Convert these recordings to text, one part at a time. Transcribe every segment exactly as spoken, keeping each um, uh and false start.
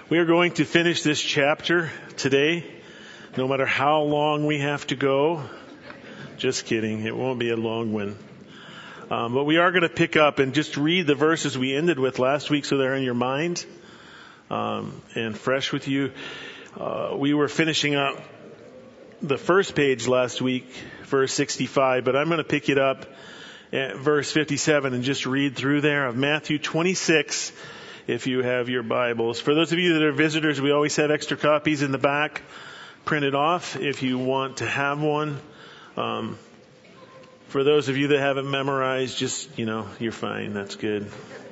We are going to finish this chapter today, no matter how long we have to go. Just kidding. It won't be a long one. Um, but we are going to pick up and just read the verses we ended with last week so they're in your mind um, and fresh with you. Uh, we were finishing up the first page last week, verse sixty-five, but I'm going to pick it up at verse fifty-seven and just read through there of Matthew twenty-six. If you have your Bibles. For those of you that are visitors, we always have extra copies in the back printed off if you want to have one. Um, for those of you that haven't memorized, just, you know, you're fine. That's good.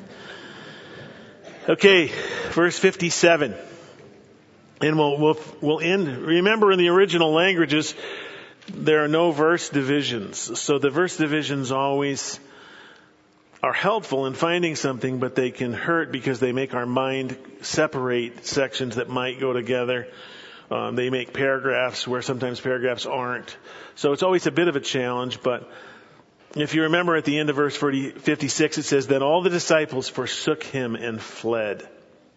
Okay, verse fifty-seven. And we'll, we'll, we'll end. Remember, in the original languages, there are no verse divisions. So the verse divisions always are helpful in finding something, but they can hurt because they make our mind separate sections that might go together. Um, they make paragraphs where sometimes paragraphs aren't. So it's always a bit of a challenge, but if you remember at the end of verse fifty-six, it says, "Then all the disciples forsook him and fled."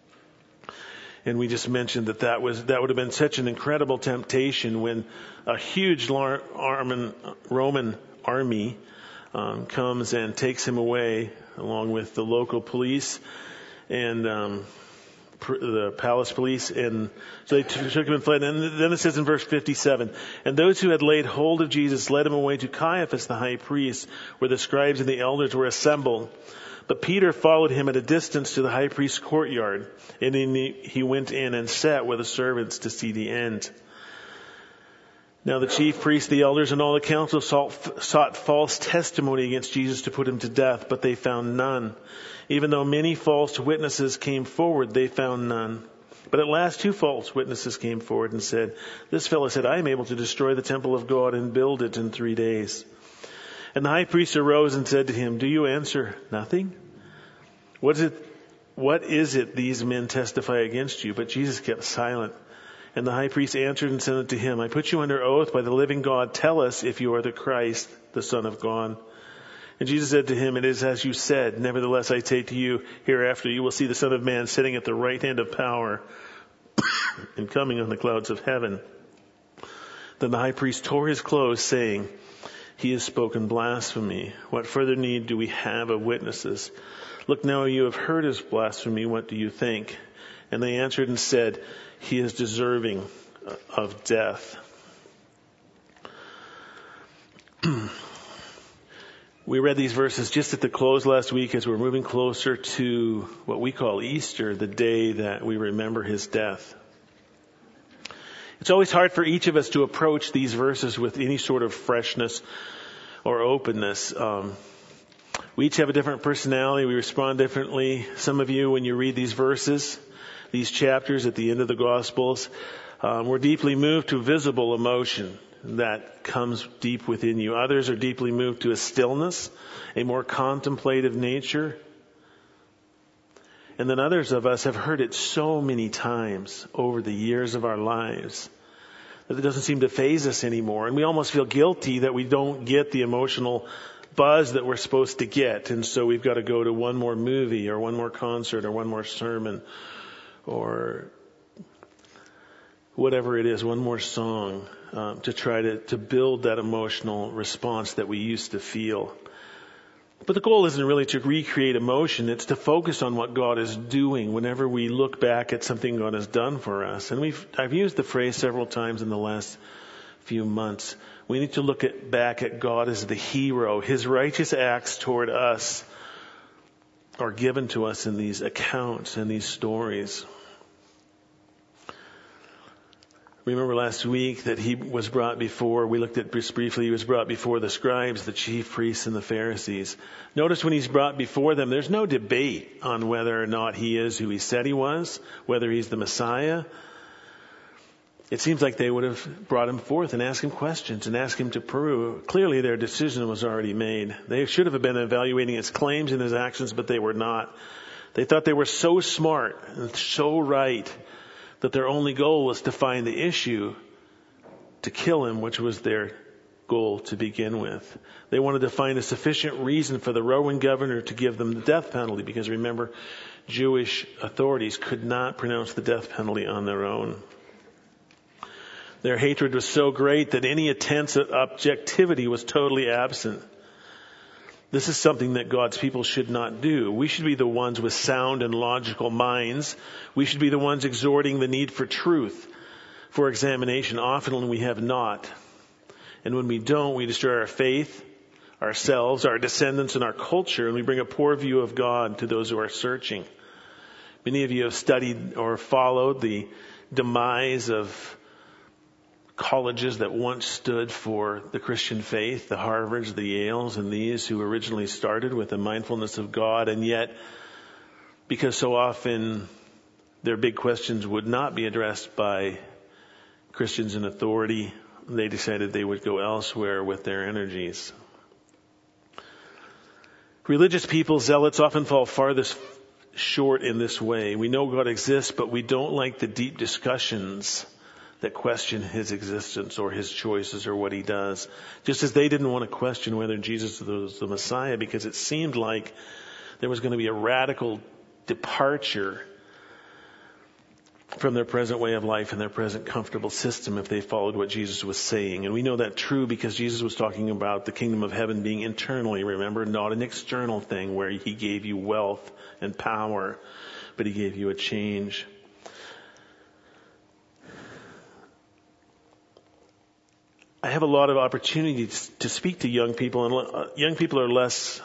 And we just mentioned that that was, that would have been such an incredible temptation when a huge Roman army Um, comes and takes him away along with the local police and um, pr- the palace police. And so they t- took him and fled. And then it says in verse fifty-seven, "And those who had laid hold of Jesus led him away to Caiaphas the high priest, where the scribes and the elders were assembled. But Peter followed him at a distance to the high priest's courtyard. And he, he went in and sat with the servants to see the end. Now the chief priests, the elders, and all the council sought, sought false testimony against Jesus to put him to death, but they found none. Even though many false witnesses came forward, they found none. But at last two false witnesses came forward and said, 'This fellow said, I am able to destroy the temple of God and build it in three days.' And the high priest arose and said to him, 'Do you answer nothing? What is it, what is it these men testify against you?' But Jesus kept silent. And the high priest answered and said unto him, 'I put you under oath by the living God. Tell us if you are the Christ, the Son of God.' And Jesus said to him, 'It is as you said. Nevertheless, I say to you, hereafter you will see the Son of Man sitting at the right hand of power and coming on the clouds of heaven.' Then the high priest tore his clothes, saying, 'He has spoken blasphemy. What further need do we have of witnesses? Look now, you have heard his blasphemy. What do you think?' And they answered and said, 'He is deserving of death.'" We read these verses just at the close last week as we're moving closer to what we call Easter, the day that we remember his death. It's always hard for each of us to approach these verses with any sort of freshness or openness. Um, we each have a different personality. We respond differently. Some of you, when you read these verses, these chapters at the end of the Gospels, um, we're deeply moved to visible emotion that comes deep within you. Others are deeply moved to a stillness, a more contemplative nature. And then others of us have heard it so many times over the years of our lives that it doesn't seem to faze us anymore. And we almost feel guilty that we don't get the emotional buzz that we're supposed to get. And so we've got to go to one more movie or one more concert or one more sermon or whatever it is, one more song, um, to try to, to build that emotional response that we used to feel. But the goal isn't really to recreate emotion. It's to focus on what God is doing whenever we look back at something God has done for us. And we've, I've used the phrase several times in the last few months. We need to look at, back at God as the hero. His righteous acts toward us are given to us in these accounts and these stories. Remember last week that he was brought before, we looked at just briefly, he was brought before the scribes, the chief priests, and the Pharisees. Notice when he's brought before them, there's no debate on whether or not he is who he said he was, whether he's the Messiah. It seems like they would have brought him forth and asked him questions and asked him to prove. Clearly their decision was already made. They should have been evaluating his claims and his actions, but they were not. They thought they were so smart and so right that their only goal was to find the issue to kill him, which was their goal to begin with. They wanted to find a sufficient reason for the Roman governor to give them the death penalty, because remember, Jewish authorities could not pronounce the death penalty on their own. Their hatred was so great that any attempt at objectivity was totally absent. This is something that God's people should not do. We should be the ones with sound and logical minds. We should be the ones exhorting the need for truth, for examination. Often when we have not. And when we don't, we destroy our faith, ourselves, our descendants, and our culture, and we bring a poor view of God to those who are searching. Many of you have studied or followed the demise of colleges that once stood for the Christian faith, the Harvards, the Yales, and these who originally started with the mindfulness of God, and yet, because so often their big questions would not be addressed by Christians in authority, they decided they would go elsewhere with their energies. Religious people, zealots, often fall farthest short in this way. We know God exists, but we don't like the deep discussions that question his existence or his choices or what he does. Just as they didn't want to question whether Jesus was the Messiah because it seemed like there was going to be a radical departure from their present way of life and their present comfortable system if they followed what Jesus was saying. And we know that true because Jesus was talking about the kingdom of heaven being internally, remember, not an external thing where he gave you wealth and power, but he gave you a change. I have a lot of opportunities to speak to young people, and young people are less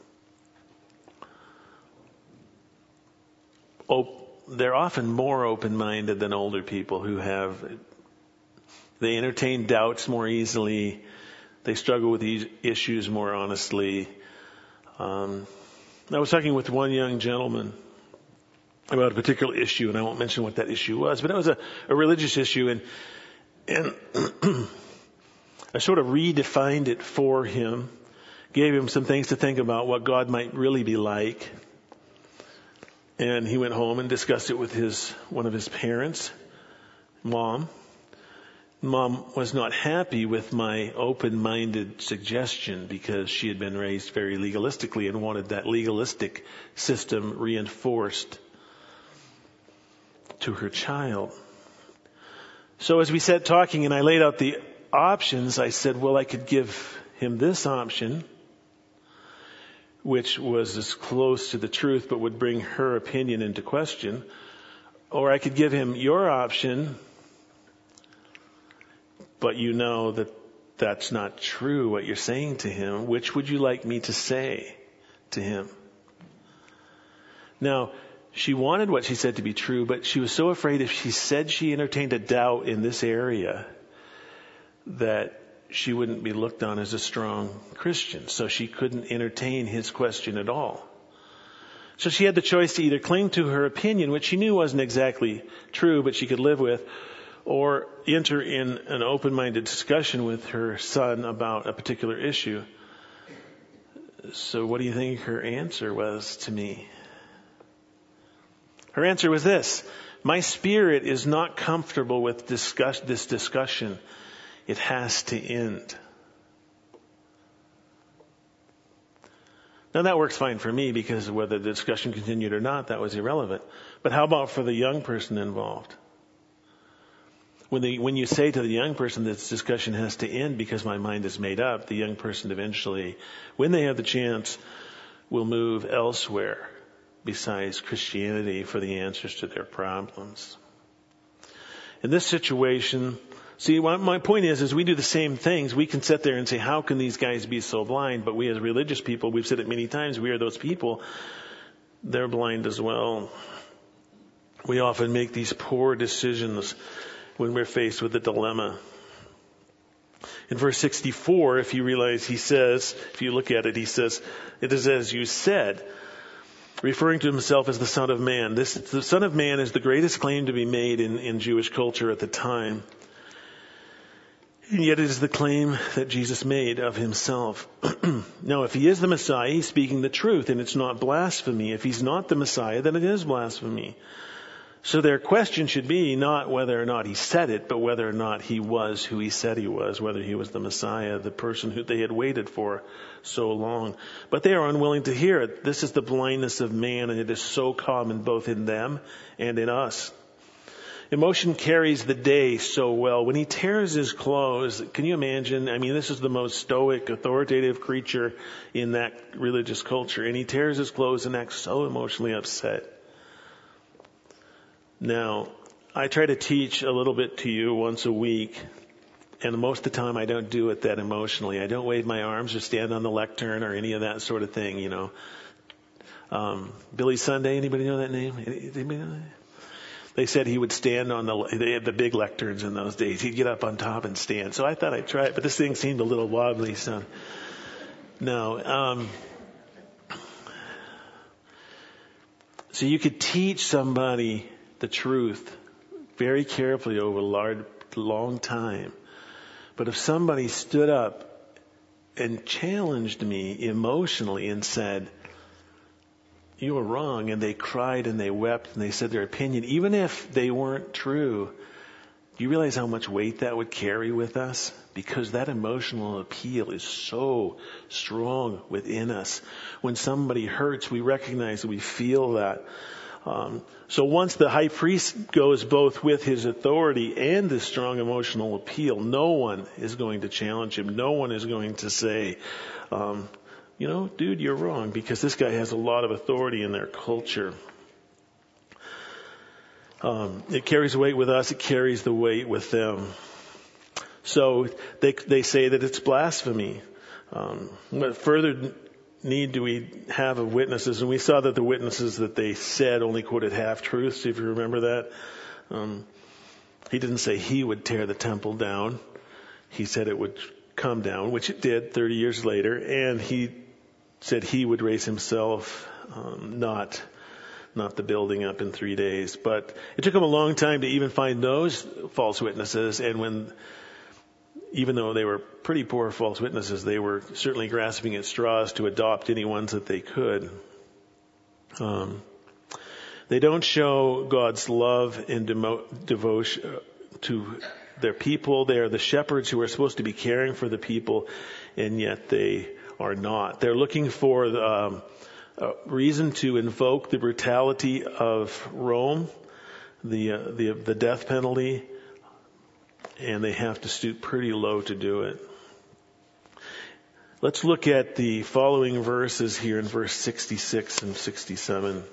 op- they're often more open-minded than older people who have, they entertain doubts more easily, they struggle with these issues more honestly. Um, I was talking with one young gentleman about a particular issue, and I won't mention what that issue was, but it was a, a religious issue, and and I sort of redefined it for him, gave him some things to think about what God might really be like. And he went home and discussed it with his one of his parents, Mom. Mom was not happy with my open-minded suggestion because she had been raised very legalistically and wanted that legalistic system reinforced to her child. So as we sat talking and I laid out the options, I said, well, I could give him this option, which was as close to the truth but would bring her opinion into question. Or I could give him your option, but you know that that's not true what you're saying to him. Which would you like me to say to him? Now, she wanted what she said to be true, but she was so afraid if she said she entertained a doubt in this area that she wouldn't be looked on as a strong Christian. So she couldn't entertain his question at all. So she had the choice to either cling to her opinion, which she knew wasn't exactly true, but she could live with, or enter in an open-minded discussion with her son about a particular issue. So what do you think her answer was to me? Her answer was this: my spirit is not comfortable with discuss, this discussion. It has to end. Now that works fine for me because whether the discussion continued or not, that was irrelevant. But how about for the young person involved? When the, when you say to the young person this discussion has to end because my mind is made up, the young person eventually, when they have the chance, will move elsewhere besides Christianity for the answers to their problems. In this situation, see, my point is, is we do the same things. We can sit there and say, how can these guys be so blind? But we as religious people, we've said it many times, we are those people. They're blind as well. We often make these poor decisions when we're faced with a dilemma. In verse sixty-four, if you realize he says, if you look at it, he says, it is as you said, referring to himself as the Son of Man. This, the Son of Man is the greatest claim to be made in, in Jewish culture at the time. And yet it is the claim that Jesus made of himself. Now, if he is the Messiah, he's speaking the truth, and it's not blasphemy. If he's not the Messiah, then it is blasphemy. So their question should be not whether or not he said it, but whether or not he was who he said he was, whether he was the Messiah, the person who they had waited for so long. But they are unwilling to hear it. This is the blindness of man, and it is so common both in them and in us. Emotion carries the day so well. When he tears his clothes, can you imagine? I mean, this is the most stoic, authoritative creature in that religious culture. And he tears his clothes and acts so emotionally upset. Now, I try to teach a little bit to you once a week, and most of the time I don't do it that emotionally. I don't wave my arms or stand on the lectern or any of that sort of thing, you know. Um, Billy Sunday, anybody know that name? Anybody know that? They said he would stand on the, they had the big lecterns in those days. He'd get up on top and stand. So I thought I'd try it, but this thing seemed a little wobbly, so no. Um, so you could teach somebody the truth very carefully over a large, long time. But if somebody stood up and challenged me emotionally and said, you were wrong, and they cried and they wept and they said their opinion, even if they weren't true, do you realize how much weight that would carry with us? Because that emotional appeal is so strong within us. When somebody hurts, we recognize that we feel that. Um, so once the high priest goes both with his authority and this strong emotional appeal, no one is going to challenge him. No one is going to say, um, you know, dude, you're wrong, because this guy has a lot of authority in their culture. Um, it carries weight with us. It carries the weight with them. So they they say that it's blasphemy. Um, but further need do we have of witnesses? And we saw that the witnesses that they said only quoted half-truths, if you remember that. Um, he didn't say he would tear the temple down. He said it would come down, which it did thirty years later. And he said he would raise himself, um, not not the building up in three days. But it took him a long time to even find those false witnesses. And when even though they were pretty poor false witnesses, they were certainly grasping at straws to adopt any ones that they could. Um, they don't show God's love and demo- devotion to their people. They are the shepherds who are supposed to be caring for the people, and yet they are not. They're looking for um, a reason to invoke the brutality of Rome, the uh, the the death penalty, and they have to stoop pretty low to do it. Let's look at the following verses here in verse sixty-six and sixty-seven.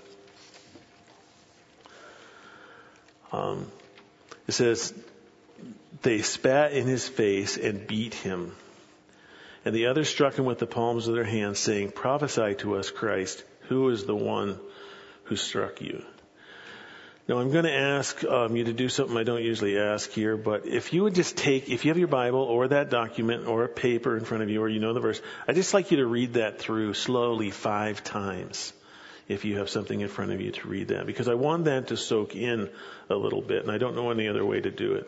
Um, it says, they spat in his face and beat him. And the others struck him with the palms of their hands, saying, prophesy to us, Christ, who is the one who struck you? Now, I'm going to ask um, you to do something I don't usually ask here, but if you would just take, if you have your Bible or that document or a paper in front of you or you know the verse, I'd just like you to read that through slowly five times if you have something in front of you to read that, because I want that to soak in a little bit, and I don't know any other way to do it.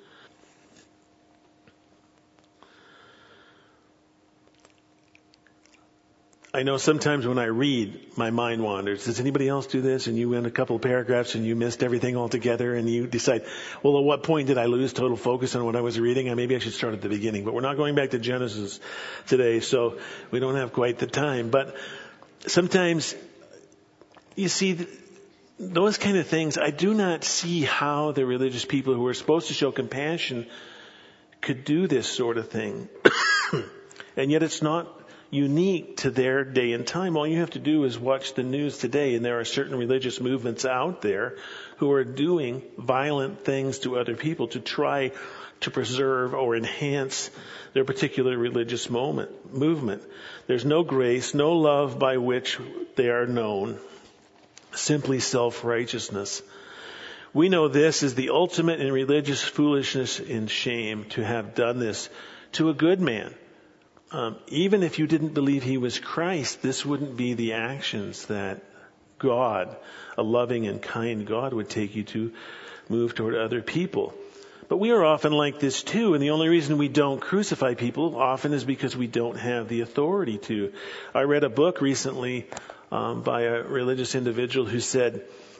I know sometimes when I read, my mind wanders. Does anybody else do this? And you went a couple of paragraphs and you missed everything altogether, and you decide, well, at what point did I lose total focus on what I was reading? And maybe I should start at the beginning. But we're not going back to Genesis today, so we don't have quite the time. But sometimes, you see, those kind of things, I do not see how the religious people who are supposed to show compassion could do this sort of thing. And yet it's not unique to their day and time. All you have to do is watch the news today, and there are certain religious movements out there who are doing violent things to other people to try to preserve or enhance their particular religious moment, movement. There's no grace, no love by which they are known, simply self-righteousness. We know this is the ultimate in religious foolishness and shame, to have done this to a good man. Um, even if you didn't believe he was Christ, this wouldn't be the actions that God, a loving and kind God, would take you to move toward other people. But we are often like this too, and the only reason we don't crucify people often is because we don't have the authority to. I read a book recently um, by a religious individual who said,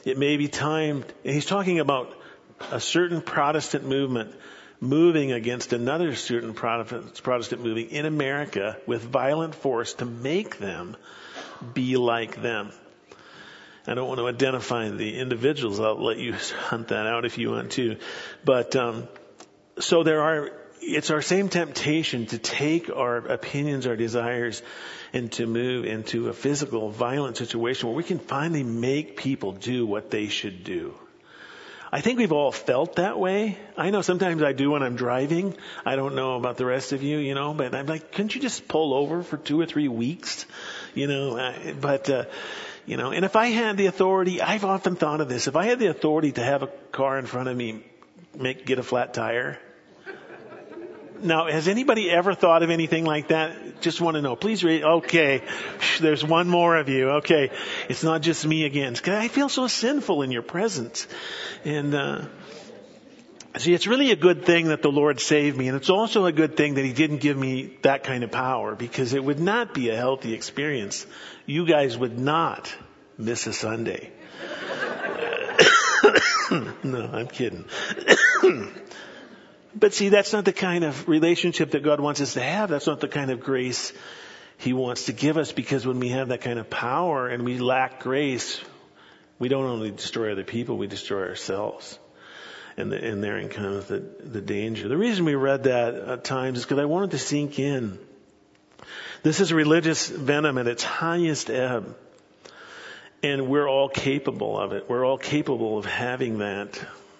It may be time, and he's talking about a certain Protestant movement moving against another certain Protestant movement in America with violent force to make them be like them. I don't want to identify the individuals. I'll let you hunt that out if you want to. But um, so there are, it's our same temptation to take our opinions, our desires, and to move into a physical, violent situation where we can finally make people do what they should do. I think we've all felt that way. I know sometimes I do when I'm driving. I don't know about the rest of you, you know, but I'm like, couldn't you just pull over for two or three weeks? You know, uh, but, uh, you know, and if I had the authority, I've often thought of this. If I had the authority to have a car in front of me make, get a flat tire. Now, has anybody ever thought of anything like that? Just want to know. Please read. Okay. There's one more of you. Okay. It's not just me again. 'Cause I feel so sinful in your presence. And, uh, see, it's really a good thing that the Lord saved me. And it's also a good thing that He didn't give me that kind of power, because it would not be a healthy experience. You guys would not miss a Sunday. No, I'm kidding. But see, that's not the kind of relationship that God wants us to have. That's not the kind of grace He wants to give us, because when we have that kind of power and we lack grace, we don't only destroy other people, we destroy ourselves. And, the, and therein comes the, the danger. The reason we read that at times is because I wanted to sink in. This is religious venom at its highest ebb. And we're all capable of it. We're all capable of having that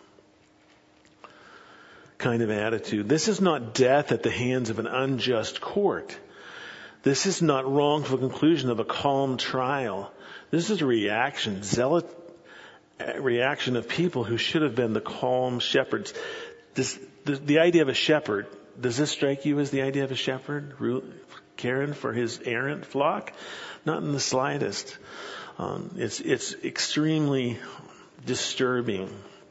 kind of attitude. This is not death at the hands of an unjust court. This is not wrongful conclusion of a calm trial. This is a reaction, zealot reaction of people who should have been the calm shepherds. This, the, the idea of a shepherd, does this strike you as the idea of a shepherd caring for his errant flock? Not in the slightest. Um, it's it's extremely disturbing.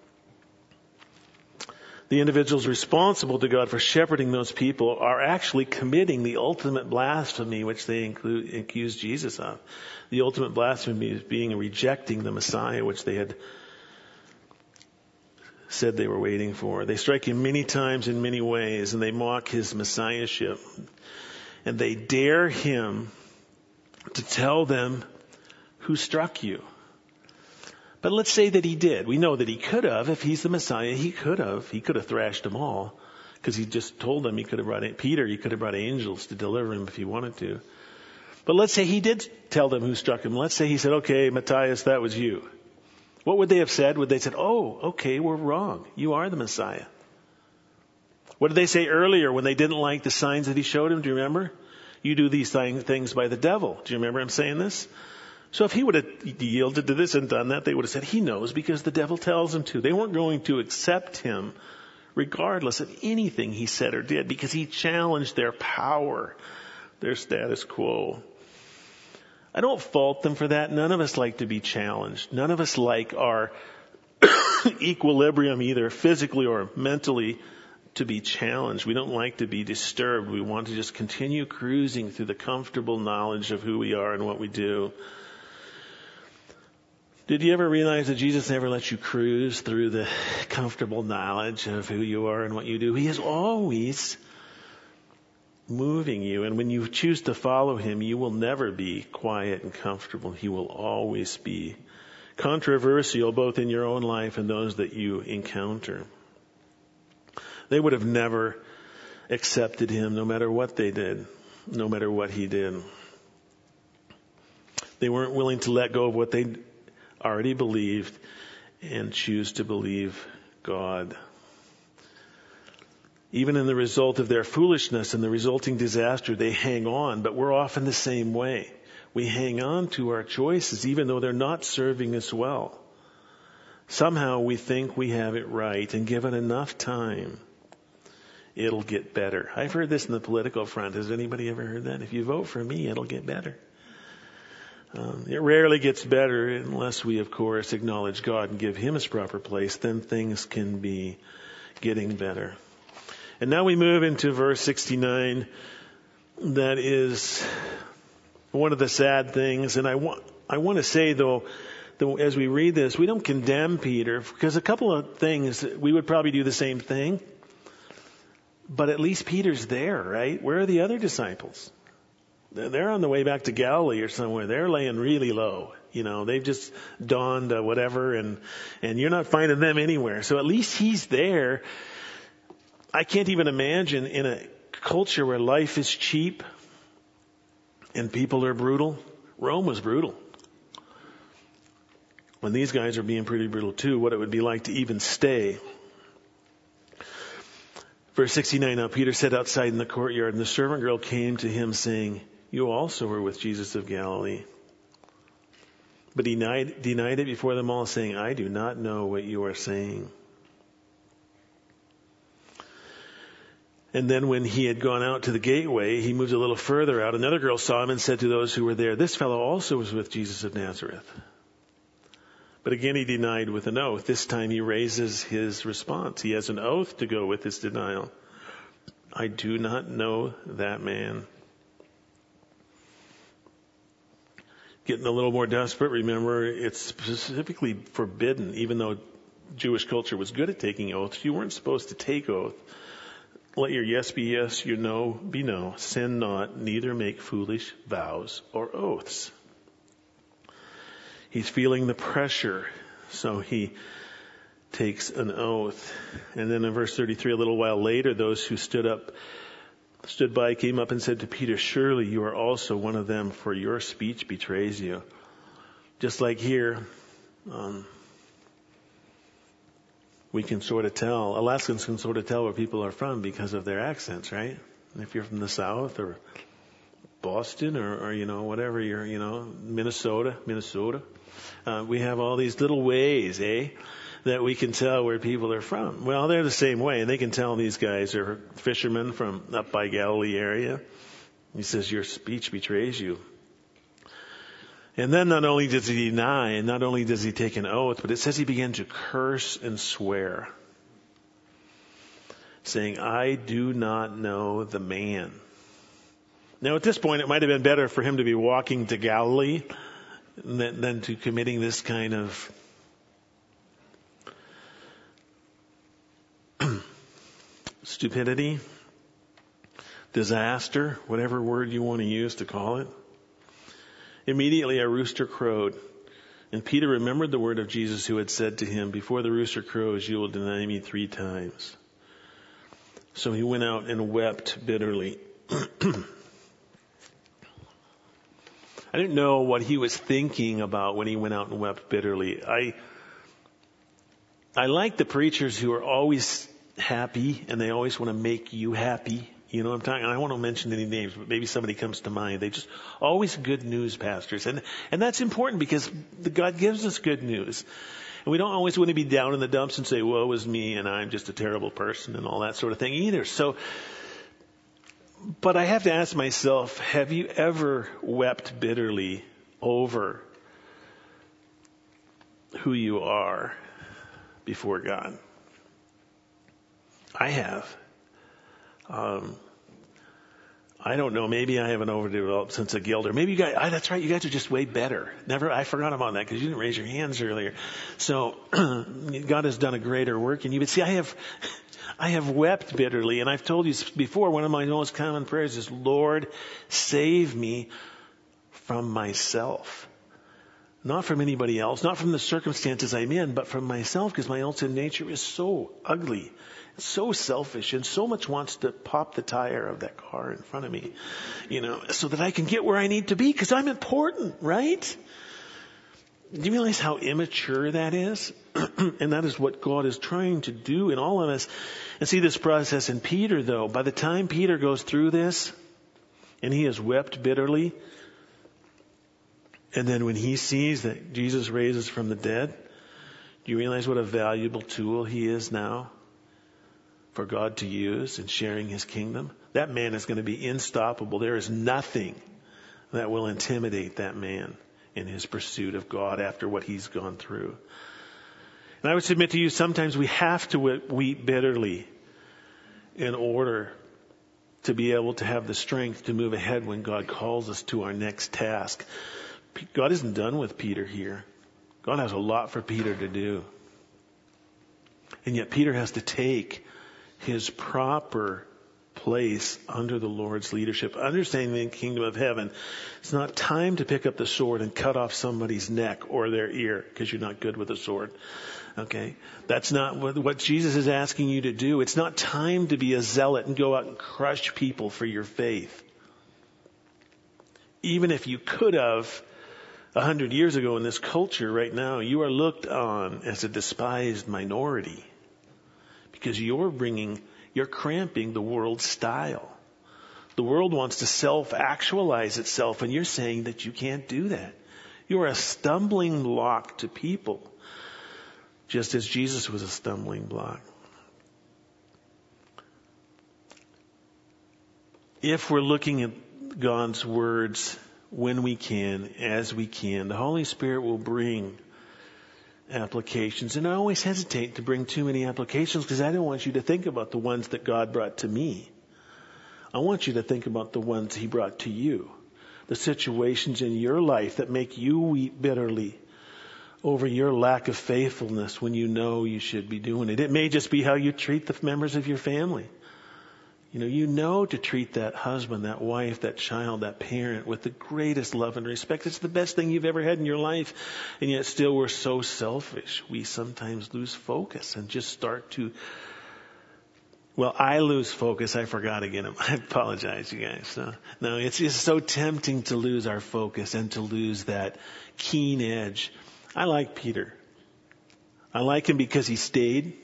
The individuals responsible to God for shepherding those people are actually committing the ultimate blasphemy, which they include, accuse Jesus of. The ultimate blasphemy is being rejecting the Messiah, which they had said they were waiting for. They strike Him many times in many ways, and they mock His messiahship. And they dare Him to tell them who struck you. But let's say that He did. We know that He could have. If He's the Messiah, He could have. He could have thrashed them all, because He just told them He could have brought Peter. He could have brought angels to deliver him if He wanted to. But let's say He did tell them who struck him. Let's say He said, "Okay, Matthias, that was you." What would they have said? Would they have said, "Oh, okay, we're wrong. You are the Messiah"? What did they say earlier when they didn't like the signs that He showed him? Do you remember? You do these things by the devil. Do you remember him saying this? So if He would have yielded to this and done that, they would have said, "He knows because the devil tells him to." They weren't going to accept Him regardless of anything He said or did, because He challenged their power, their status quo. I don't fault them for that. None of us like to be challenged. None of us like our equilibrium, either physically or mentally, to be challenged. We don't like to be disturbed. We want to just continue cruising through the comfortable knowledge of who we are and what we do. Did you ever realize that Jesus never lets you cruise through the comfortable knowledge of who you are and what you do? He is always moving you. And when you choose to follow Him, you will never be quiet and comfortable. He will always be controversial, both in your own life and those that you encounter. They would have never accepted Him, no matter what they did, no matter what He did. They weren't willing to let go of what they already believed and choose to believe God. Even in the result of their foolishness and the resulting disaster, they hang on, but we're often the same way. We hang on to our choices, even though they're not serving us well. Somehow we think we have it right, and given enough time, it'll get better. I've heard this in the political front. Has anybody ever heard that? If you vote for me, it'll get better. Um, it rarely gets better unless we, of course, acknowledge God and give Him His proper place. Then things can be getting better. And now we move into verse sixty-nine. That is one of the sad things. And I want, I want to say, though, the, as we read this, we don't condemn Peter, because a couple of things, we would probably do the same thing. But at least Peter's there, right? Where are the other disciples? They're on the way back to Galilee or somewhere. They're laying really low. You know, they've just donned uh, whatever, and, and you're not finding them anywhere. So at least he's there. I can't even imagine in a culture where life is cheap and people are brutal. Rome was brutal. When these guys are being pretty brutal too, what it would be like to even stay. Verse sixty-nine, now Peter sat outside in the courtyard, and the servant girl came to him saying, you also were with Jesus of Galilee. But he denied, denied it before them all, saying, I do not know what you are saying. And then when he had gone out to the gateway, he moved a little further out. Another girl saw him and said to those who were there, this fellow also was with Jesus of Nazareth. But again he denied with an oath. This time he raises his response. He has an oath to go with his denial. I do not know that man. Getting a little more desperate, remember, it's specifically forbidden, even though Jewish culture was good at taking oaths, you weren't supposed to take oath. Let your yes be yes, your no be no. Sin not, neither make foolish vows or oaths. He's feeling the pressure, so he takes an oath. And then in verse thirty-three, a little while later, those who stood up, stood by, came up and said to Peter, surely you are also one of them, for your speech betrays you. Just like here, um, we can sort of tell, Alaskans can sort of tell where people are from because of their accents, right? If you're from the South or Boston or, or you know, whatever you're, you know, Minnesota, Minnesota. Uh, we have all these little ways, eh, that we can tell where people are from. Well, they're the same way, and they can tell these guys are fishermen from up by Galilee area. He says, your speech betrays you. And then not only does he deny, and not only does he take an oath, but it says he began to curse and swear, saying, I do not know the man. Now, at this point, it might have been better for him to be walking to Galilee than, than to committing this kind of stupidity, disaster, whatever word you want to use to call it. Immediately a rooster crowed, and Peter remembered the word of Jesus who had said to him, before the rooster crows, you will deny me three times. So he went out and wept bitterly. I didn't know what he was thinking about when he went out and wept bitterly. I, I like the preachers who are always happy and they always want to make you happy. You know what I'm talking? I don't want to mention any names, but maybe somebody comes to mind. They just always good news pastors. And, and that's important because God gives us good news. And we don't always want to be down in the dumps and say, woe is me and I'm just a terrible person and all that sort of thing either. So, but I have to ask myself, have you ever wept bitterly over who you are before God? I have. Um, I don't know. Maybe I have an overdeveloped sense of guilt, or maybe you guys, ah, that's right. You guys are just way better. Never, I forgot about that because you didn't raise your hands earlier. So God has done a greater work in you. But see, I have, I have wept bitterly, and I've told you before, one of my most common prayers is, Lord, save me from myself. Not from anybody else, not from the circumstances I'm in, but from myself, because my own sin nature is so ugly, so selfish, and so much wants to pop the tire of that car in front of me, you know, so that I can get where I need to be, because I'm important, right? Do you realize how immature that is? And that is what God is trying to do in all of us. And see this process in Peter, though. By the time Peter goes through this, and he has wept bitterly, and then when he sees that Jesus raises from the dead, do you realize what a valuable tool he is now for God to use in sharing his kingdom? That man is going to be unstoppable. There is nothing that will intimidate that man in his pursuit of God after what he's gone through. And I would submit to you, sometimes we have to weep bitterly in order to be able to have the strength to move ahead when God calls us to our next task. God isn't done with Peter here. God has a lot for Peter to do. And yet Peter has to take his proper place under the Lord's leadership, understanding the kingdom of heaven. It's not time to pick up the sword and cut off somebody's neck or their ear because you're not good with a sword. Okay? That's not what, what Jesus is asking you to do. It's not time to be a zealot and go out and crush people for your faith. Even if you could have a hundred years ago in this culture right now, you are looked on as a despised minority because you're bringing, you're cramping the world's style. The world wants to self-actualize itself, and you're saying that you can't do that. You're a stumbling block to people, just as Jesus was a stumbling block. If we're looking at God's words when we can, as we can, the Holy Spirit will bring applications. And I always hesitate to bring too many applications because I don't want you to think about the ones that God brought to me. I want you to think about the ones He brought to you. The situations in your life that make you weep bitterly over your lack of faithfulness when you know you should be doing it. It may just be how you treat the members of your family. You know, you know to treat that husband, that wife, that child, that parent with the greatest love and respect. It's the best thing you've ever had in your life. And yet still we're so selfish. We sometimes lose focus and just start to, well, I lose focus. I forgot again. I apologize, you guys. No, no, it's just so tempting to lose our focus and to lose that keen edge. I like Peter. I like him because he stayed,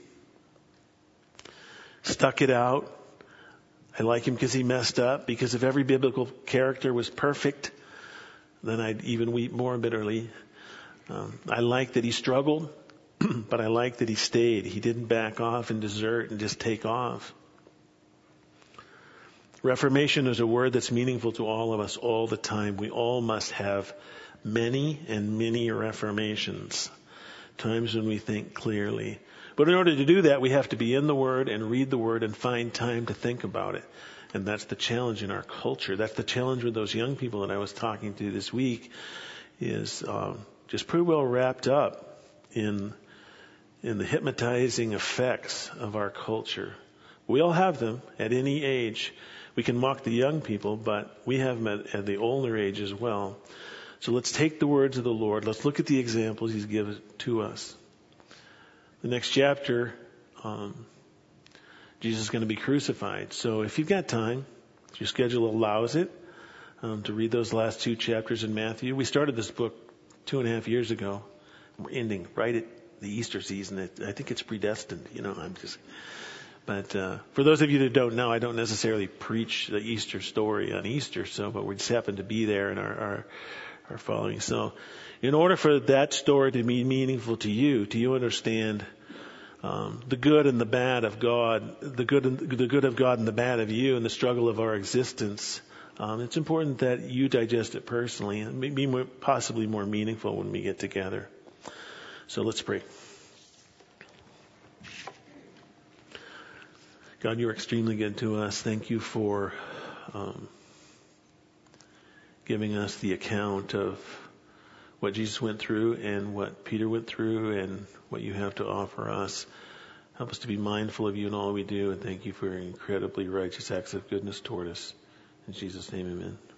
stuck it out. I like him because he messed up, because if every biblical character was perfect, then I'd even weep more bitterly. Um, I like that he struggled, but I like that he stayed. He didn't back off and desert and just take off. Reformation is a word that's meaningful to all of us all the time. We all must have many and many reformations, times when we think clearly. But in order to do that, we have to be in the Word and read the Word and find time to think about it. And that's the challenge in our culture. That's the challenge with those young people that I was talking to this week, is um, just pretty well wrapped up in in the hypnotizing effects of our culture. We all have them at any age. We can mock the young people, but we have them at, at the older age as well. So let's take the words of the Lord. Let's look at the examples He's given to us. The next chapter, um, Jesus is going to be crucified. So if you've got time, if your schedule allows it, um, to read those last two chapters in Matthew. We started this book two and a half years ago. We're ending right at the Easter season. It, I think it's predestined. You know, I'm just. But uh, for those of you that don't know, I don't necessarily preach the Easter story on Easter. So, but we just happen to be there in our our, our following. So, in order for that story to be meaningful to you, to you understand um, the good and the bad of God, the good and, the good of God and the bad of you, and the struggle of our existence, um, it's important that you digest it personally, and maybe more, possibly more meaningful when we get together. So let's pray. God, you're extremely good to us. Thank you for um, giving us the account of what Jesus went through and what Peter went through and what you have to offer us. Help us to be mindful of you in all we do, and thank you for your incredibly righteous acts of goodness toward us. In Jesus' name, amen.